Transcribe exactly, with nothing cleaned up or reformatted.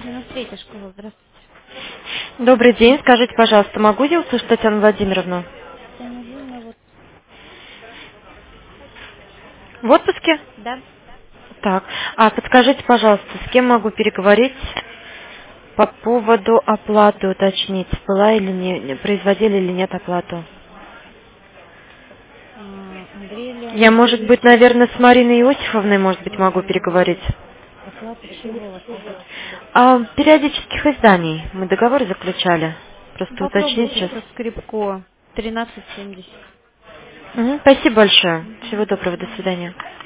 девяносто третья школа, здравствуйте. Добрый день. Скажите, пожалуйста, могу я услышать Татьяну Владимировну? Татьяна Владимировна, вот. В отпуске? Да. Так. А подскажите, пожалуйста, с кем могу переговорить по поводу оплаты, уточнить, была или не, не- производили или нет оплату? А, Андрей Я, может Леонидович, быть, наверное, с Мариной Иосифовной, может быть, могу переговорить. оплата чего вас идет? А, периодических изданий. Мы договор заключали. Ну, Просто уточнить попробуйте сейчас. со скрипко тринадцать семьдесят. Мгм, спасибо большое. Мгм, Всего до доброго. До свидания. свидания.